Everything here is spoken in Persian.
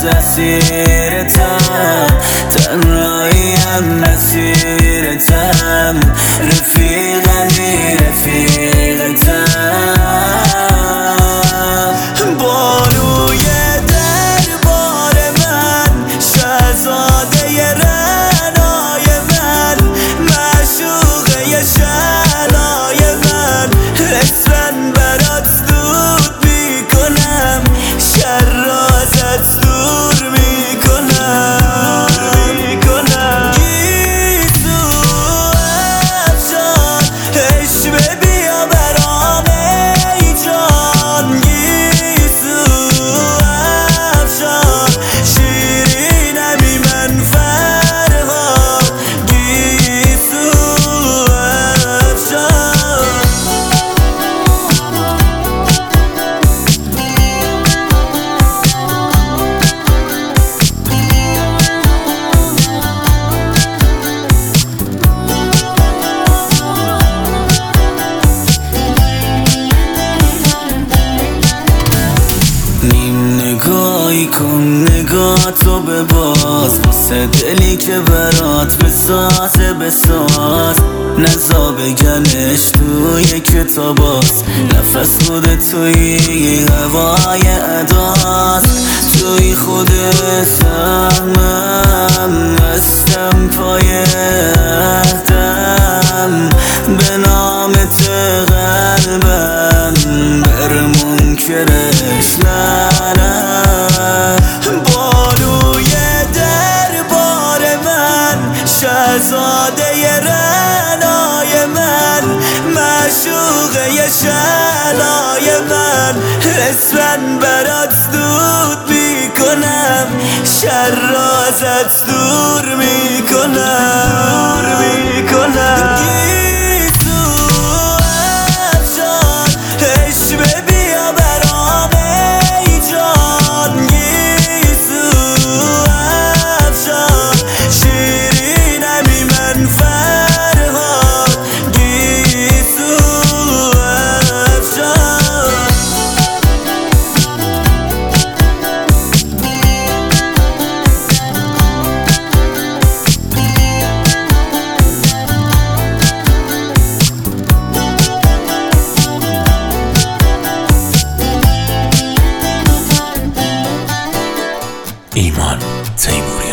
از اسیرتم، تنهاییم مسیرتم، رفیقمی رفیقتم. بانوی دربار من، شهزاده رعنای من، معشوقه شعلای من، اسفن برات دود میکنم، شر را ازت دور میکنم. گیسو افشان عشوه بیا برام ای جان، گیسو افشان شیرینمی من فرهاد، گیسو افشان. نیم نگاهی کن نگاهتو بباز، واسه دلی که برات بسازه بساز، نزا بگنش توی کتاباست، نفس خود توی هوای اداست، توی خود سهمم هستم پای عهدم، به نامت قلبم بر منکرش نرم. بانوی دربار من، شهزاده رعنای من، معشوقه شعلای من، اسفن برات دود میکنم، شر را ازت دور میکنم. گیسو افشان عشوه بیا برام ای جان، گیسو افشان شیرینمی من فرهاد، گیسو افشان. ایمان تیموری.